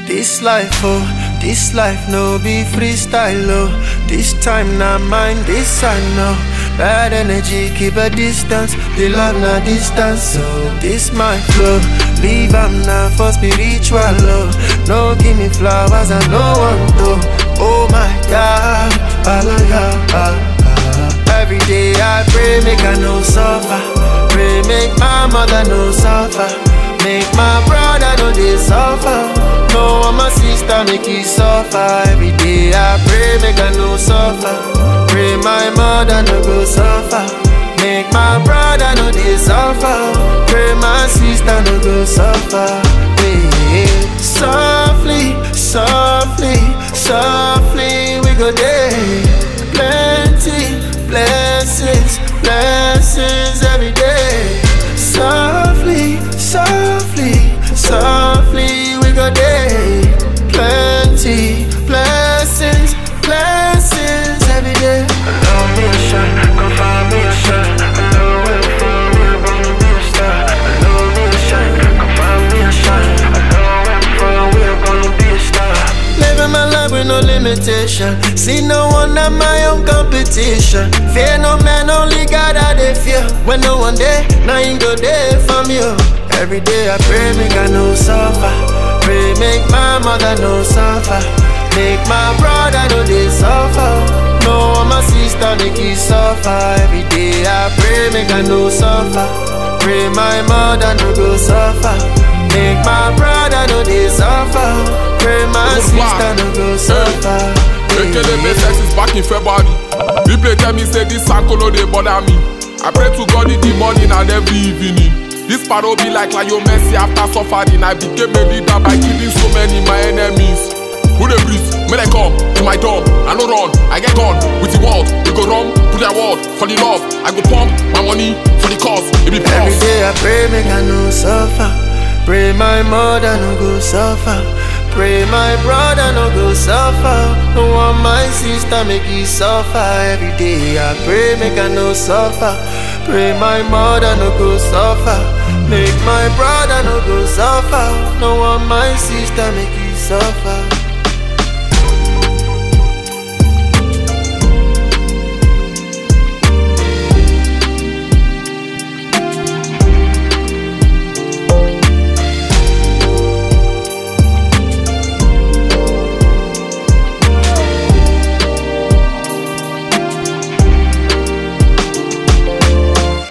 This life no be freestyle, oh. This time not mine, this I know. Bad energy, keep a distance. The love not distance, so this my flow. Leave am now for spiritual love. No give me flowers, I no want to. Oh my God, every day I pray, make I no suffer. Pray, make my mother no suffer. Make my brother no they suffer. No, I'm a sister, make it suffer. Every day I pray, make I no suffer. Pray my mother no go suffer. Make my brother no they suffer. Pray my sister no go suffer. Yeah. Softly, softly, softly we go there. Plenty blessings, blessings every day. Softly, softly, softly we go there. Plenty blessings, blessings every day. Allow me a shot, come find me a shot. I know where I'm from, we're gonna be a star. Allow me a shot, come find me a shot. I know where I'm from, we're gonna be a star. Living my life with no limitation. See no one at my own competition. Fear no man, only God I dey fear. When no one there, now you go there for me. Every day I pray, make I no suffer. Pray, make my mother no suffer. Make my brother no they suffer. No, my sister make it suffer. Every day I pray, make I no suffer. Pray my mother no go suffer. Make my brother no they suffer. Pray my sister no go suffer. Ekele sex is back in February. People tell me say this uncle no dey bother me. I pray to God in the morning and every evening. This paro be like Lionel Messi after suffering. I became a leader by killing so many my enemies. Who they breathe? When they come to my door, I no run, I get gone with the world. We go run to their world for the love. I go pump my money for the cause. It be every day I pray, make I no suffer. Pray my mother no go suffer. Pray my brother no go suffer. No want my sister make it suffer. Every day I pray, make I no suffer. Pray my mother no go suffer. Make my brother no go suffer. No want my sister make it suffer.